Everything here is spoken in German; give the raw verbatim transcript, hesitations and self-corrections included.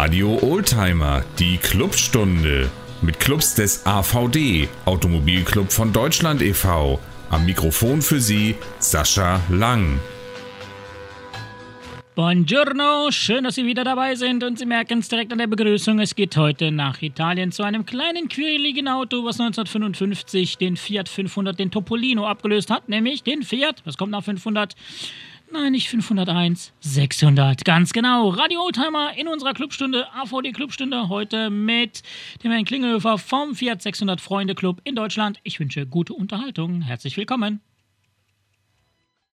Radio Oldtimer, die Clubstunde. Mit Clubs des A V D, Automobilclub von Deutschland e V Am Mikrofon für Sie Sascha Lang. Buongiorno, schön, dass Sie wieder dabei sind und Sie merken es direkt an der Begrüßung. Es geht heute nach Italien zu einem kleinen, quirligen Auto, was neunzehnhundertfünfundfünfzig den Fiat fünfhundert, den Topolino abgelöst hat, nämlich den Fiat, was kommt nach fünfhundert? Nein, nicht fünfhunderteins, sechshundert, ganz genau. Radio Oldtimer in unserer Clubstunde, A V D Clubstunde, heute mit dem Herrn Klingelhofer vom Fiat sechshundert Freunde Club in Deutschland. Ich wünsche gute Unterhaltung, herzlich willkommen.